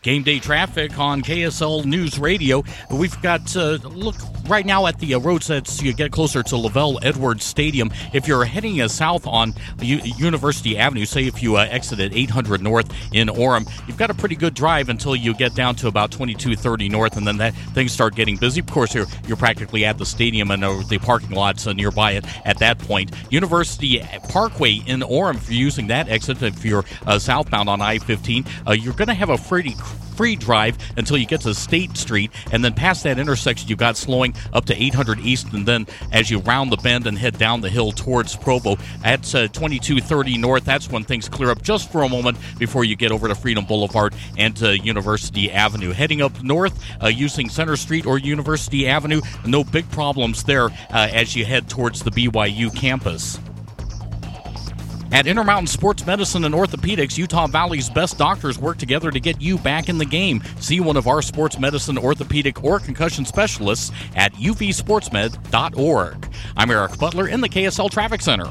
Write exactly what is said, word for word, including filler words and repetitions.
Game day traffic on K S L News Radio. We've got, uh, look, right now at the uh, roads as you get closer to Lavelle Edwards Stadium. If you're heading uh, south on U- University Avenue, say if you uh, exit at eight hundred North in Orem, you've got a pretty good drive until you get down to about twenty-two thirty North, and then that things start getting busy. Of course, you're, you're practically at the stadium and uh, the parking lots uh, nearby it at that point. University Parkway in Orem, if you're using that exit, if you're uh, southbound on I fifteen, uh, you're going to have a pretty free drive until you get to State Street, and then past that intersection you've got slowing up to eight hundred East, and then as you round the bend and head down the hill towards Provo at uh, twenty-two thirty North, that's when things clear up just for a moment before you get over to Freedom Boulevard and to University Avenue. Heading up north uh, using Center Street or University Avenue, no big problems there uh, as you head towards the B Y U campus. At Intermountain Sports Medicine and Orthopedics, Utah Valley's best doctors work together to get you back in the game. See one of our sports medicine, orthopedic, or concussion specialists at u v sports med dot org. I'm Eric Butler in the K S L Traffic Center.